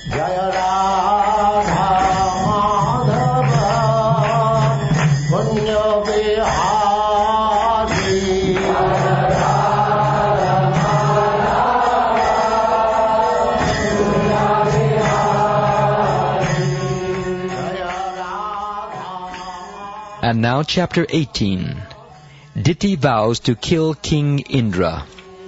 Jaya Radha Madhava Kunja Vihari And now chapter 18. Diti vows to kill King Indra.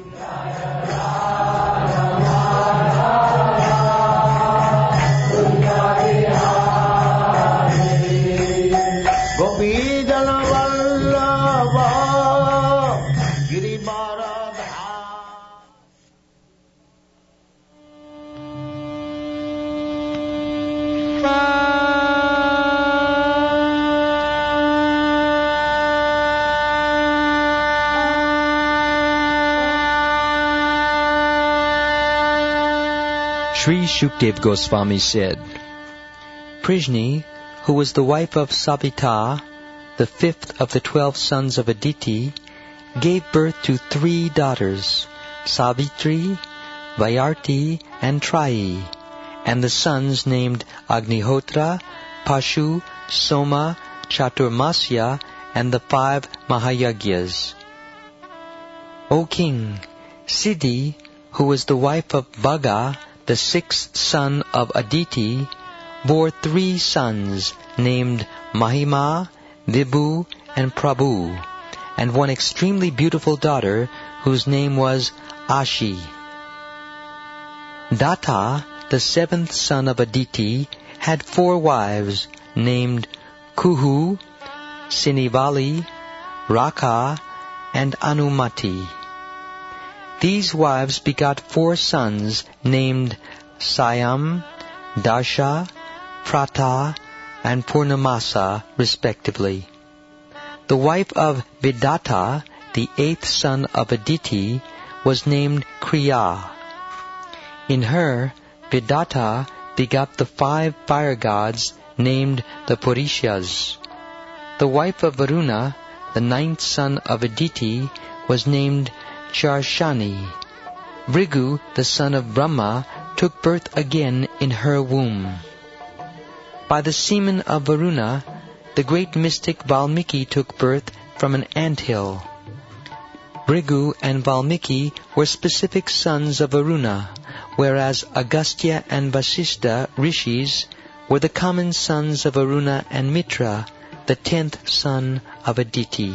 Sri Shukdev Goswami said, Prishni, who was the wife of Savita, the fifth of the 12 sons of Aditi, gave birth to 3 daughters, Savitri, Vayarti, and Trayi, and the sons named Agnihotra, Pashu, Soma, Chaturmasya, and the 5 Mahayagyas. O king, Siddhi, who was the wife of Bhaga, the 6th son of Aditi, bore 3 sons named Mahima, Vibhu, and Prabhu, and one extremely beautiful daughter whose name was Ashi. Datta, the 7th son of Aditi, had 4 wives named Kuhu, Sinivali, Rakha, and Anumati. These wives begot 4 sons named Sayam, Darsha, Prata, and Purnamasa, respectively. The wife of Vidatta, the 8th son of Aditi, was named Kriya. In her, Vidatta begot the 5 fire gods named the Purishas. The wife of Varuna, the 9th son of Aditi, was named Charshani. Bhrigu, the son of Brahma, took birth again in her womb. By the semen of Varuna, the great mystic Valmiki took birth from an anthill. Bhrigu and Valmiki were specific sons of Varuna, whereas Agastya and Vasishtha rishis were the common sons of Varuna and Mitra, the 10th son of Aditi.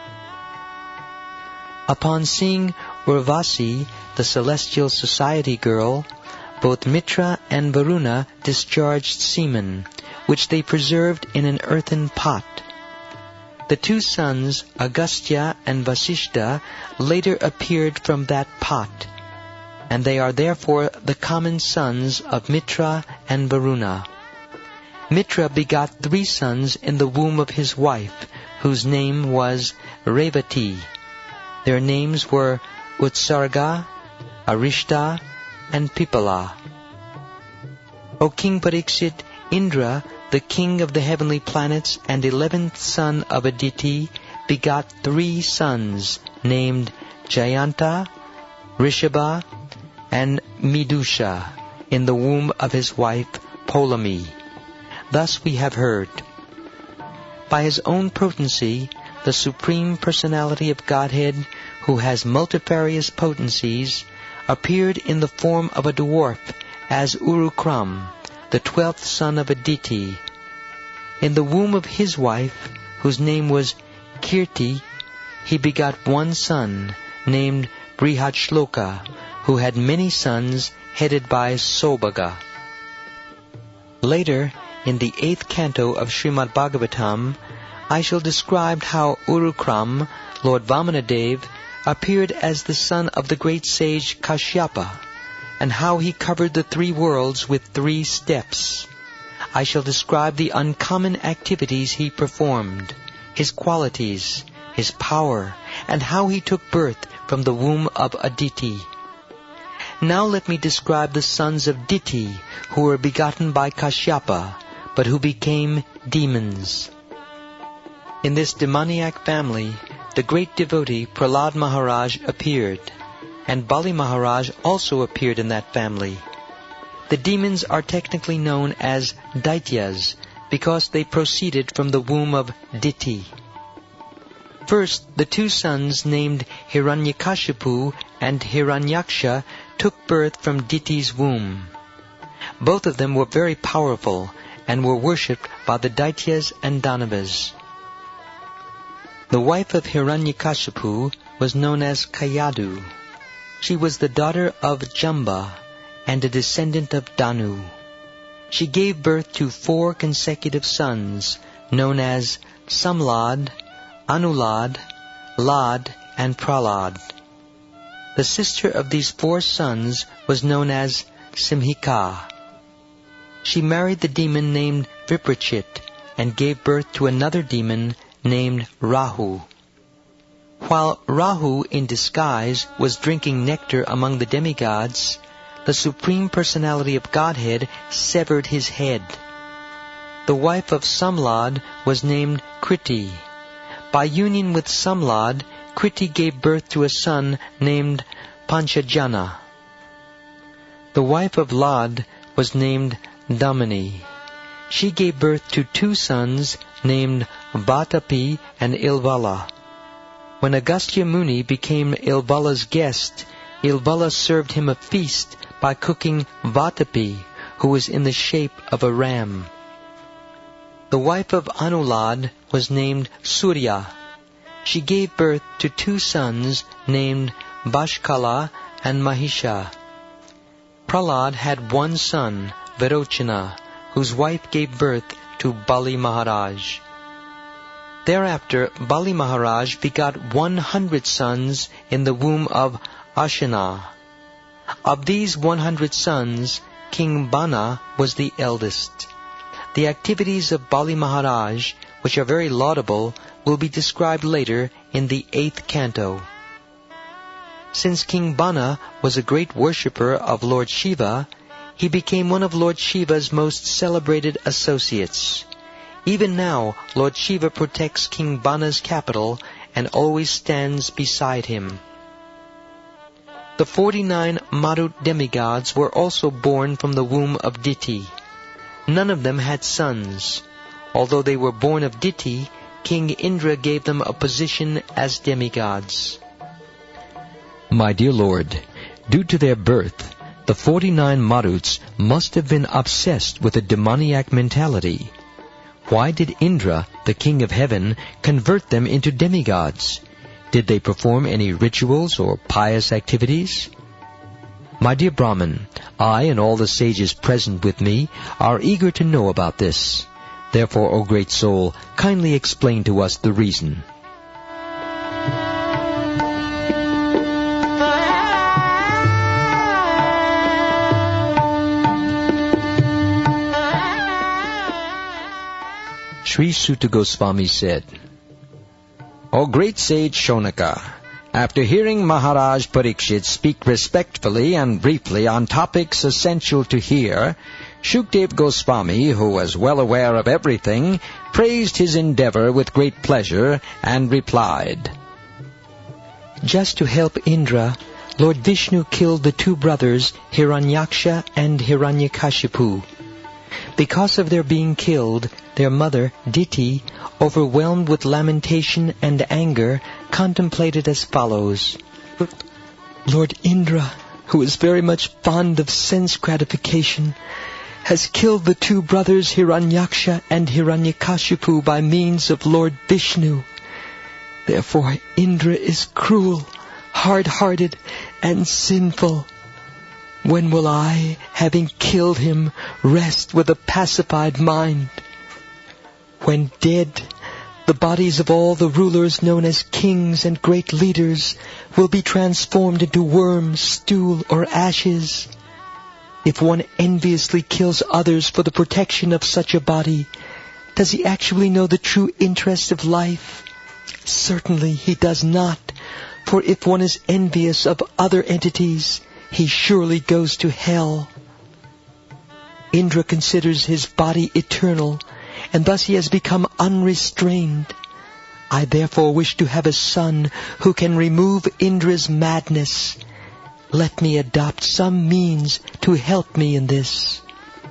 Upon seeing Urvasi, the celestial society girl, both Mitra and Varuna discharged semen, which they preserved in an earthen pot. The 2 sons, Agastya and Vasishtha, later appeared from that pot, and they are therefore the common sons of Mitra and Varuna. Mitra begot 3 sons in the womb of his wife, whose name was Revati. Their names were Utsarga, Arishta, and Pipala. O King Parikshit, Indra, the king of the heavenly planets and 11th son of Aditi, begot 3 sons named Jayanta, Rishabha, and Midusha in the womb of his wife Polami. Thus we have heard. By his own potency, the Supreme Personality of Godhead, who has multifarious potencies, appeared in the form of a dwarf as Urukram, the 12th son of Aditi. In the womb of his wife, whose name was Kirti, he begot 1 son named Brihatshloka, who had many sons headed by Sobhaga. Later, in the 8th canto of Srimad Bhagavatam, I shall describe how Urukram, Lord Vamanadev, appeared as the son of the great sage Kashyapa, and how he covered the 3 worlds with 3 steps. I shall describe the uncommon activities he performed, his qualities, his power, and how he took birth from the womb of Aditi. Now let me describe the sons of Diti, who were begotten by Kashyapa, but who became demons. In this demoniac family, the great devotee Prahlad Maharaj appeared, and Bali Maharaj also appeared in that family. The demons are technically known as Daityas because they proceeded from the womb of Diti. First, the two sons named Hiranyakashipu and Hiranyaksha took birth from Diti's womb. Both of them were very powerful and were worshipped by the Daityas and Danavas. The wife of Hiranyakashipu was known as Kayadu. She was the daughter of Jamba and a descendant of Danu. She gave birth to 4 consecutive sons, known as Samlad, Anulad, Lad, and Pralad. The sister of these 4 sons was known as Simhika. She married the demon named Viprachit and gave birth to another demon named Rahu. While Rahu, in disguise, was drinking nectar among the demigods, the Supreme Personality of Godhead severed his head. The wife of Samlad was named Kriti. By union with Samlad, Kriti gave birth to a son named Panchajana. The wife of Lad was named Damani. She gave birth to 2 sons named Batapi and Ilvala. When Agastya Muni became Ilvala's guest, Ilvala served him a feast by cooking Vatapi, who was in the shape of a ram. The wife of Anulad was named Surya. She gave birth to 2 sons named Bashkala and Mahisha. Pralad had 1 son, Virochana, whose wife gave birth to Bali Maharaj. Thereafter, Bali Maharaj begot 100 sons in the womb of Ashina. Of these 100 sons, King Bana was the eldest. The activities of Bali Maharaj, which are very laudable, will be described later in the 8th canto. Since King Bana was a great worshipper of Lord Shiva, he became one of Lord Shiva's most celebrated associates. Even now, Lord Shiva protects King Bana's capital and always stands beside him. The 49 Marut demigods were also born from the womb of Diti. None of them had sons. Although they were born of Diti, King Indra gave them a position as demigods. My dear Lord, due to their birth, the 49 Maruts must have been obsessed with a demoniac mentality. Why did Indra, the king of heaven, convert them into demigods? Did they perform any rituals or pious activities? My dear Brahman, I and all the sages present with me are eager to know about this. Therefore, O great soul, kindly explain to us the reason. Sri Suta Goswami said, O great sage Shonaka, after hearing Maharaj Parikshit speak respectfully and briefly on topics essential to hear, Shukdev Goswami, who was well aware of everything, praised his endeavor with great pleasure and replied, Just to help Indra, Lord Vishnu killed the 2 brothers Hiranyaksha and Hiranyakashipu. Because of their being killed, their mother, Diti, overwhelmed with lamentation and anger, contemplated as follows. Lord Indra, who is very much fond of sense gratification, has killed the 2 brothers Hiranyaksha and Hiranyakashipu by means of Lord Vishnu. Therefore Indra is cruel, hard-hearted, and sinful. When will I, having killed him, rest with a pacified mind? When dead, the bodies of all the rulers known as kings and great leaders will be transformed into worms, stool, or ashes. If one enviously kills others for the protection of such a body, does he actually know the true interest of life? Certainly he does not, for if one is envious of other entities, he surely goes to hell. Indra considers his body eternal, and thus he has become unrestrained. I therefore wish to have a son who can remove Indra's madness. Let me adopt some means to to help me in this.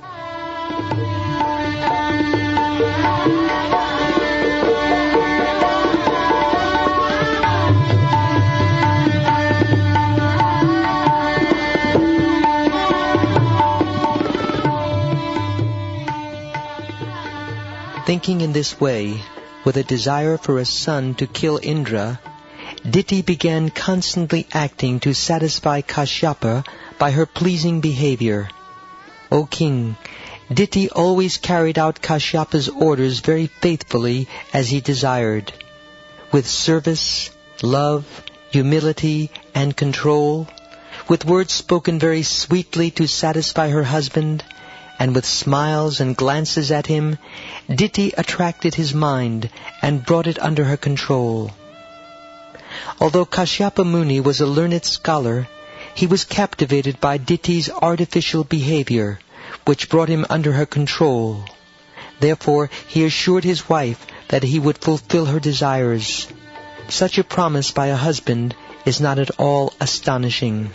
Thinking in this way, with a desire for a son to kill Indra, Diti began constantly acting to satisfy Kashyapa by her pleasing behavior. O king, Diti always carried out Kashyapa's orders very faithfully as he desired. With service, love, humility, and control, with words spoken very sweetly to satisfy her husband, and with smiles and glances at him, Diti attracted his mind and brought it under her control. Although Kashyapa Muni was a learned scholar, he was captivated by Diti's artificial behavior, which brought him under her control. Therefore, he assured his wife that he would fulfill her desires. Such a promise by a husband is not at all astonishing.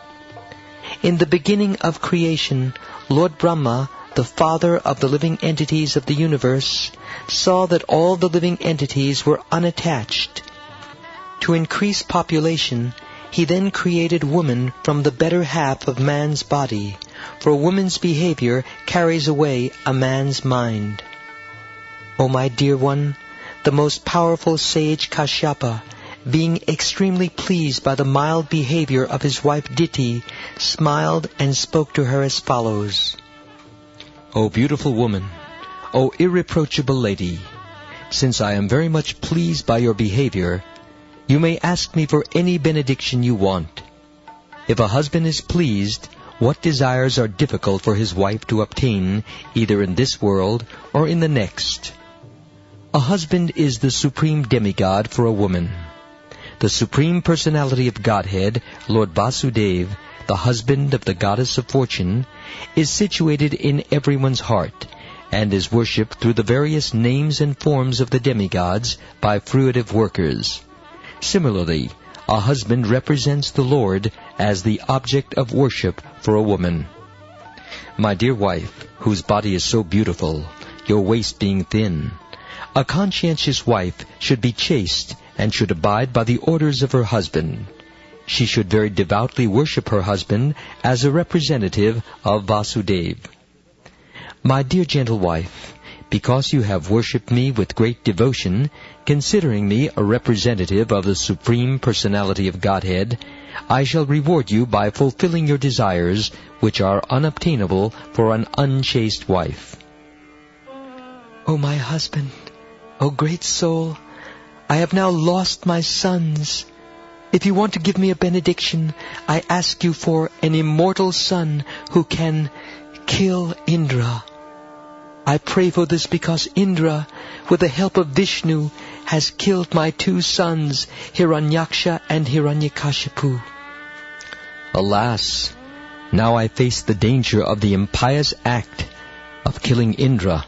In the beginning of creation, Lord Brahma, the father of the living entities of the universe, saw that all the living entities were unattached. To increase population, he then created woman from the better half of man's body, for a woman's behavior carries away a man's mind. O my dear one, the most powerful sage Kashyapa, being extremely pleased by the mild behavior of his wife Diti, smiled and spoke to her as follows. O beautiful woman, O irreproachable lady, since I am very much pleased by your behavior, you may ask me for any benediction you want. If a husband is pleased, what desires are difficult for his wife to obtain, either in this world or in the next? A husband is the supreme demigod for a woman. The Supreme Personality of Godhead, Lord Vasudeva, the husband of the Goddess of Fortune, is situated in everyone's heart, and is worshipped through the various names and forms of the demigods by fruitive workers. Similarly, a husband represents the Lord as the object of worship for a woman. My dear wife, whose body is so beautiful, your waist being thin, a conscientious wife should be chaste and should abide by the orders of her husband. She should very devoutly worship her husband as a representative of Vasudeva. My dear gentle wife, because you have worshipped me with great devotion, considering me a representative of the Supreme Personality of Godhead, I shall reward you by fulfilling your desires, which are unobtainable for an unchaste wife. O my husband, O great soul, I have now lost my sons. If you want to give me a benediction, I ask you for an immortal son who can kill Indra. I pray for this because Indra, with the help of Vishnu, has killed my 2 sons, Hiranyaksha and Hiranyakashipu. Alas, now I face the danger of the impious act of killing Indra.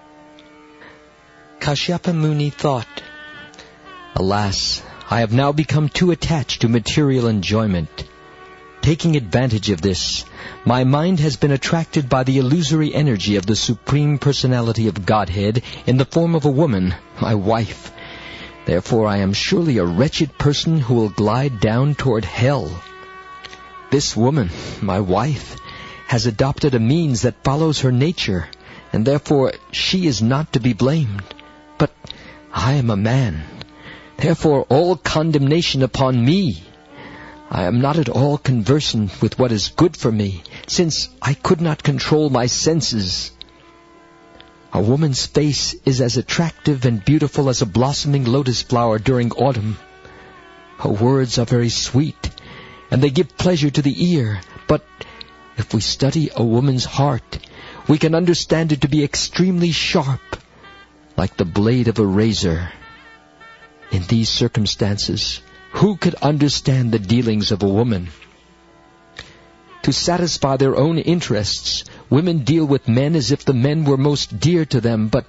Kashyapa Muni thought, Alas, I have now become too attached to material enjoyment. Taking advantage of this, my mind has been attracted by the illusory energy of the Supreme Personality of Godhead in the form of a woman, my wife. Therefore I am surely a wretched person who will glide down toward hell. This woman, my wife, has adopted a means that follows her nature, and therefore she is not to be blamed. But I am a man. Therefore all condemnation upon me. I am not at all conversant with what is good for me, since I could not control my senses. A woman's face is as attractive and beautiful as a blossoming lotus flower during autumn. Her words are very sweet, and they give pleasure to the ear, but if we study a woman's heart, we can understand it to be extremely sharp, like the blade of a razor. In these circumstances, who could understand the dealings of a woman? To satisfy their own interests, women deal with men as if the men were most dear to them, but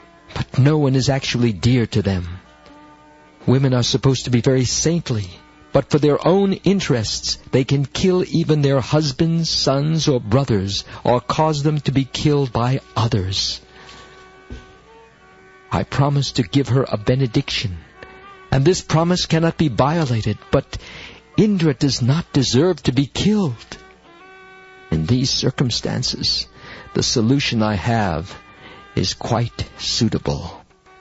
no one is actually dear to them. Women are supposed to be very saintly, but for their own interests they can kill even their husbands, sons, or brothers, or cause them to be killed by others. I promised to give her a benediction, and this promise cannot be violated, but Indra does not deserve to be killed. In these circumstances, the solution I have is quite suitable.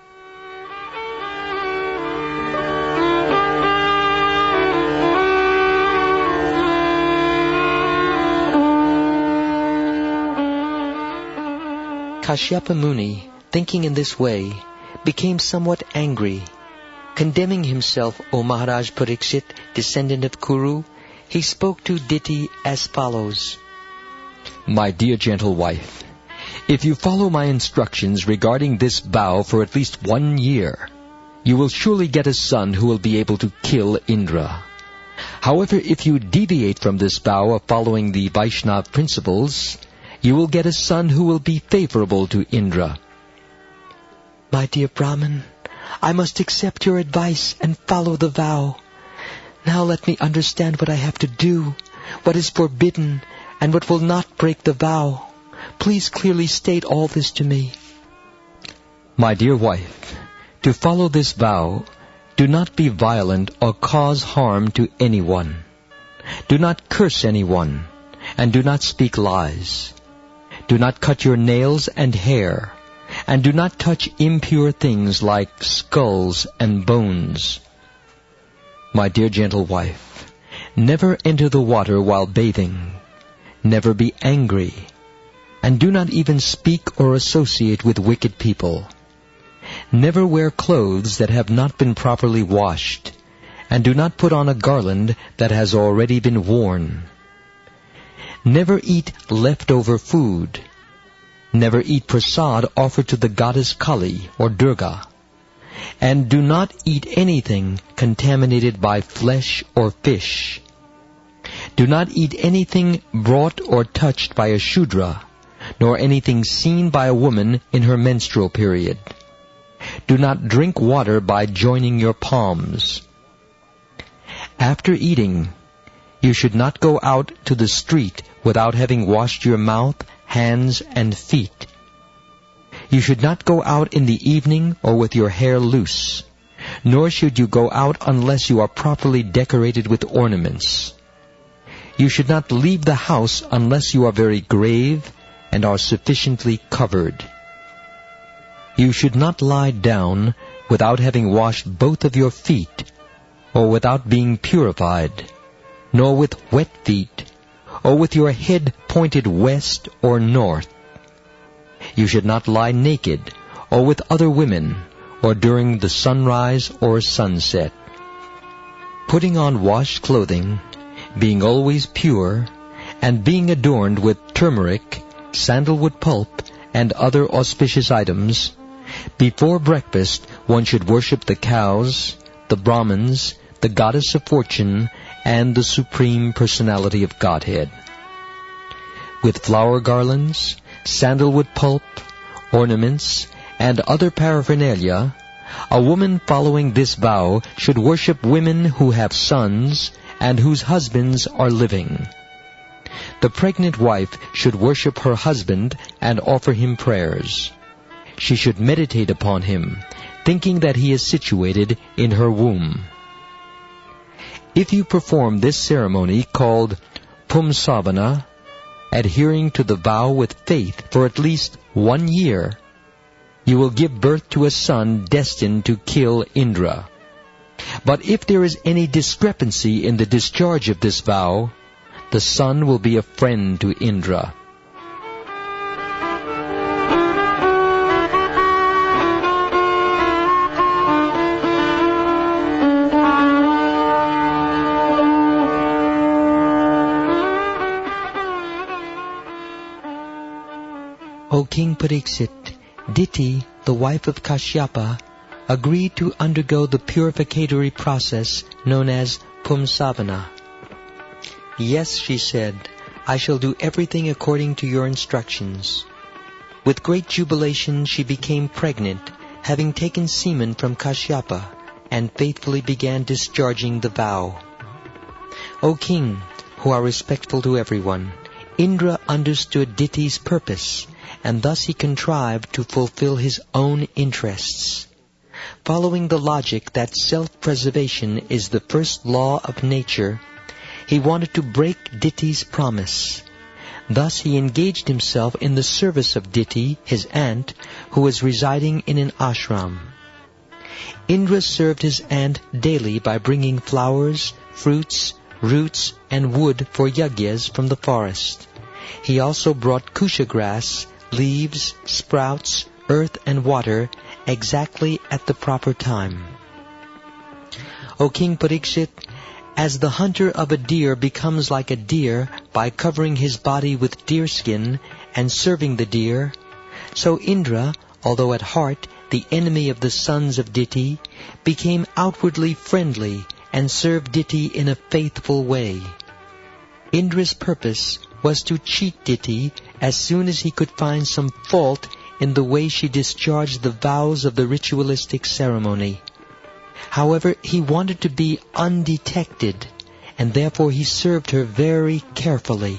Kashyapa Muni, thinking in this way, became somewhat angry. Condemning himself, O Maharaj Parikshit, descendant of Kuru, he spoke to Diti as follows. My dear gentle wife, if you follow my instructions regarding this vow for at least 1 year, you will surely get a son who will be able to kill Indra. However, if you deviate from this vow of following the Vaishnava principles, you will get a son who will be favorable to Indra. My dear Brahman, I must accept your advice and follow the vow. Now let me understand what I have to do, what is forbidden, and what will not break the vow. Please clearly state all this to me. My dear wife, to follow this vow, do not be violent or cause harm to anyone. Do not curse anyone, and do not speak lies. Do not cut your nails and hair, and do not touch impure things like skulls and bones. My dear gentle wife, never enter the water while bathing. Never be angry, and do not even speak or associate with wicked people. Never wear clothes that have not been properly washed, and do not put on a garland that has already been worn. Never eat leftover food. Never eat prasad offered to the goddess Kali or Durga. And do not eat anything contaminated by flesh or fish. Do not eat anything brought or touched by a Shudra, nor anything seen by a woman in her menstrual period. Do not drink water by joining your palms. After eating, you should not go out to the street without having washed your mouth, hands, and feet. You should not go out in the evening or with your hair loose, nor should you go out unless you are properly decorated with ornaments. You should not leave the house unless you are very grave and are sufficiently covered. You should not lie down without having washed both of your feet, or without being purified, nor with wet feet, or with your head pointed west or north. You should not lie naked, or with other women, or during the sunrise or sunset. Putting on washed clothing, being always pure, and being adorned with turmeric, sandalwood pulp, and other auspicious items, before breakfast one should worship the cows, the Brahmins, the goddess of fortune, and the Supreme Personality of Godhead. With flower garlands, sandalwood pulp, ornaments, and other paraphernalia, a woman following this vow should worship women who have sons and whose husbands are living. The pregnant wife should worship her husband and offer him prayers. She should meditate upon him, thinking that he is situated in her womb. If you perform this ceremony called Pumsavana, adhering to the vow with faith for at least 1 year, you will give birth to a son destined to kill Indra. But if there is any discrepancy in the discharge of this vow, the son will be a friend to Indra. O King Pariksit, Diti, the wife of Kashyapa, agreed to undergo the purificatory process known as Pumsavana. Yes, she said, I shall do everything according to your instructions. With great jubilation she became pregnant, having taken semen from Kashyapa, and faithfully began discharging the vow. O king, who are respectful to everyone, Indra understood Diti's purpose, and thus he contrived to fulfill his own interests. Following the logic that self-preservation is the first law of nature, he wanted to break Diti's promise. Thus he engaged himself in the service of Diti, his aunt, who was residing in an ashram. Indra served his aunt daily by bringing flowers, fruits, roots, and wood for yagyas from the forest. He also brought kusha grass, leaves, sprouts, earth, and water exactly at the proper time. O King Parikshit, as the hunter of a deer becomes like a deer by covering his body with deerskin and serving the deer, so Indra, although at heart the enemy of the sons of Diti, became outwardly friendly and served Diti in a faithful way. Indra's purpose was to cheat Diti as soon as he could find some fault in the way she discharged the vows of the ritualistic ceremony. However, he wanted to be undetected, and therefore he served her very carefully.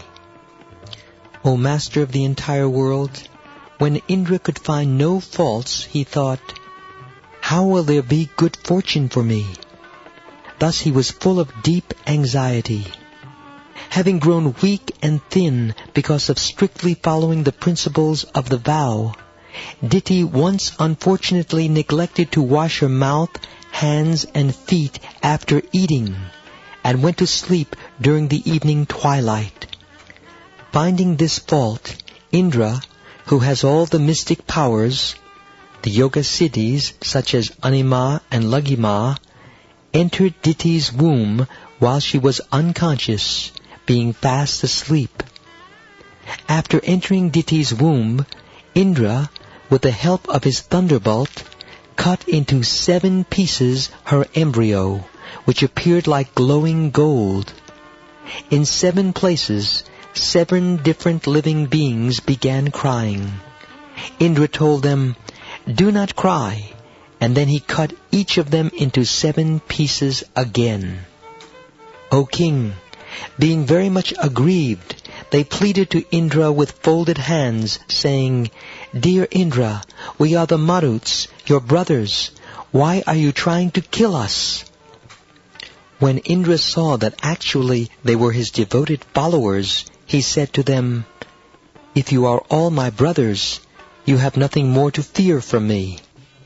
O Master of the entire world, when Indra could find no faults, he thought, "How will there be good fortune for me?" Thus he was full of deep anxiety. Having grown weak and thin because of strictly following the principles of the vow, Diti once unfortunately neglected to wash her mouth, hands, and feet after eating, and went to sleep during the evening twilight. Finding this fault, Indra, who has all the mystic powers, the yoga siddhis such as Anima and Laghima, entered Diti's womb while she was unconscious, being fast asleep. After entering Diti's womb, Indra, with the help of his thunderbolt, cut into 7 pieces her embryo, which appeared like glowing gold. In 7 places, 7 different living beings began crying. Indra told them, "Do not cry," and then he cut each of them into 7 pieces again. O king, being very much aggrieved, they pleaded to Indra with folded hands, saying, "Dear Indra, we are the Maruts, your brothers. Why are you trying to kill us?" When Indra saw that actually they were his devoted followers, he said to them, "If you are all my brothers, you have nothing more to fear from me."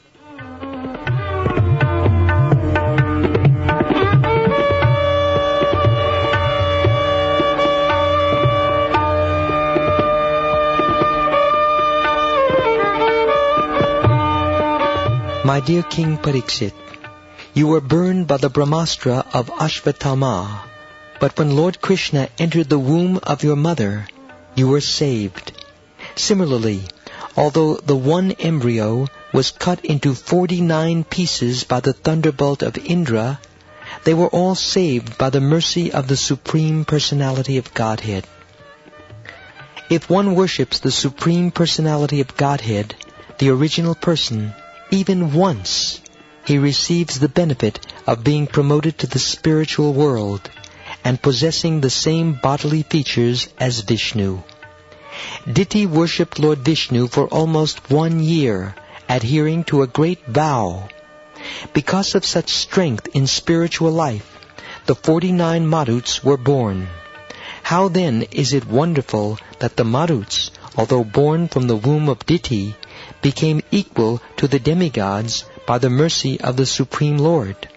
My dear King Parikshit, you were burned by the Brahmastra of Ashvatthama, but when Lord Krishna entered the womb of your mother, you were saved. Similarly, although the one embryo was cut into 49 pieces by the thunderbolt of Indra, they were all saved by the mercy of the Supreme Personality of Godhead. If one worships the Supreme Personality of Godhead, the original person, even once, he receives the benefit of being promoted to the spiritual world and possessing the same bodily features as Vishnu. Diti worshipped Lord Vishnu for almost 1 year, adhering to a great vow. Because of such strength in spiritual life, the 49 Maruts were born. How then is it wonderful that the Maruts, although born from the womb of Diti, became equal to the demigods by the mercy of the Supreme Lord.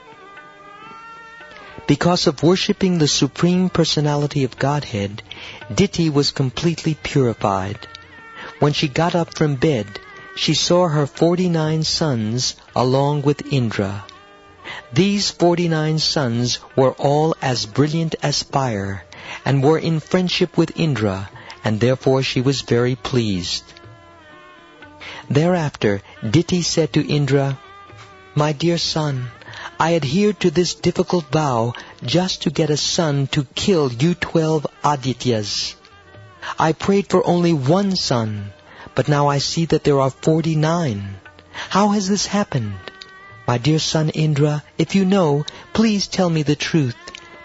Because of worshipping the Supreme Personality of Godhead, Diti was completely purified. When she got up from bed, she saw her 49 sons along with Indra. These 49 sons were all as brilliant as fire, and were in friendship with Indra, and therefore she was very pleased. Thereafter, Diti said to Indra, "My dear son, I adhered to this difficult vow just to get a son to kill you 12 Adityas. I prayed for only 1 son, but now I see that there are 49. How has this happened? My dear son Indra, if you know, please tell me the truth,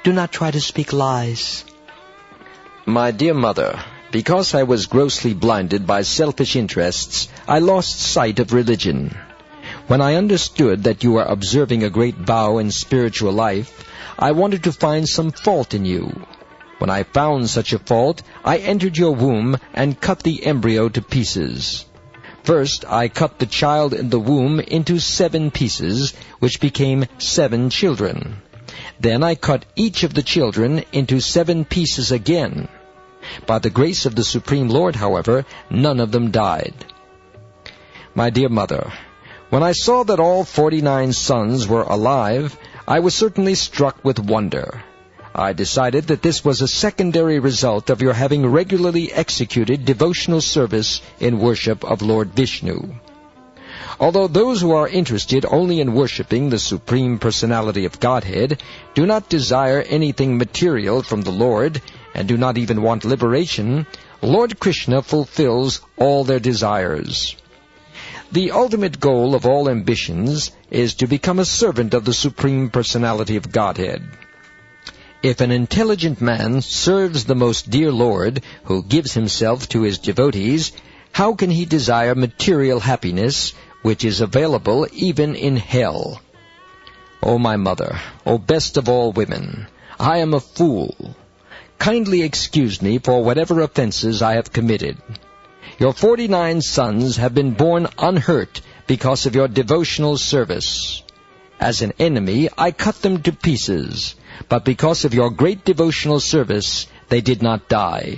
Do not try to speak lies. My dear mother, because I was grossly blinded by selfish interests, I lost sight of religion. When I understood that you are observing a great vow in spiritual life, I wanted to find some fault in you. When I found such a fault, I entered your womb and cut the embryo to pieces. First, I cut the child in the womb into 7 pieces, which became 7 children. Then I cut each of the children into 7 pieces again. By the grace of the Supreme Lord, however, none of them died. My dear mother, when I saw that all 49 sons were alive, I was certainly struck with wonder. I decided that this was a secondary result of your having regularly executed devotional service in worship of Lord Vishnu. Although those who are interested only in worshipping the Supreme Personality of Godhead do not desire anything material from the Lord, and do not even want liberation, Lord Krishna fulfills all their desires. The ultimate goal of all ambitions is to become a servant of the Supreme Personality of Godhead. If an intelligent man serves the most dear Lord, who gives himself to his devotees, how can he desire material happiness, which is available even in hell? O my mother, O best of all women, I am a fool. Kindly excuse me for whatever offenses I have committed. Your 49 sons have been born unhurt because of your devotional service. As an enemy, I cut them to pieces, but because of your great devotional service, they did not die.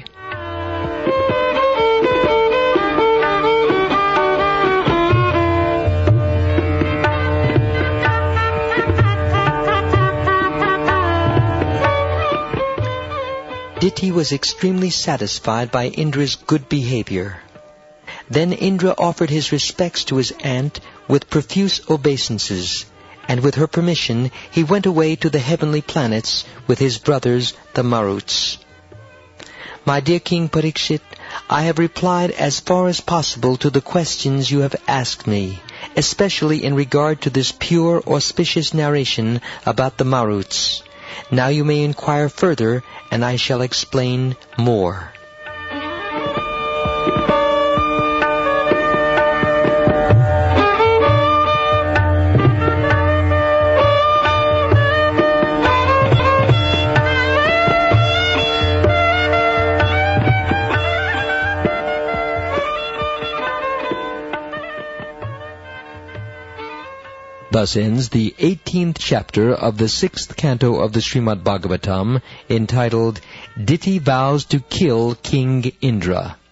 Diti was extremely satisfied by Indra's good behavior. Then Indra offered his respects to his aunt with profuse obeisances, and with her permission he went away to the heavenly planets with his brothers, the Maruts. My dear King Parikshit, I have replied as far as possible to the questions you have asked me, especially in regard to this pure, auspicious narration about the Maruts. Now you may inquire further, and I shall explain more. Thus ends the 18th chapter of the 6th canto of the Srimad Bhagavatam, entitled, Diti Vows to Kill King Indra.